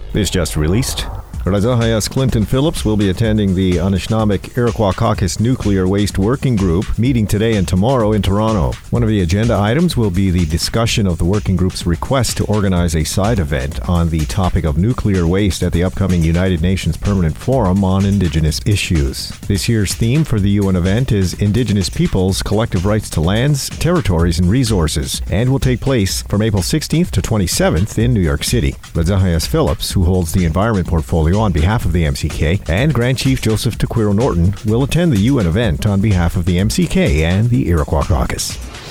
This just released. Razahayas Clinton Phillips will be attending the Anishinaabeg Iroquois Caucus Nuclear Waste Working Group meeting today and tomorrow in Toronto. One of the agenda items will be the discussion of the working group's request to organize a side event on the topic of nuclear waste at the upcoming United Nations Permanent Forum on Indigenous Issues. This year's theme for the UN event is Indigenous Peoples' Collective Rights to Lands, Territories and Resources, and will take place from April 16th to 27th in New York City. Razahayas Phillips, who holds the environment portfolio on behalf of the MCK, and Grand Chief Joseph Tequiro Norton will attend the UN event on behalf of the MCK and the Iroquois Caucus.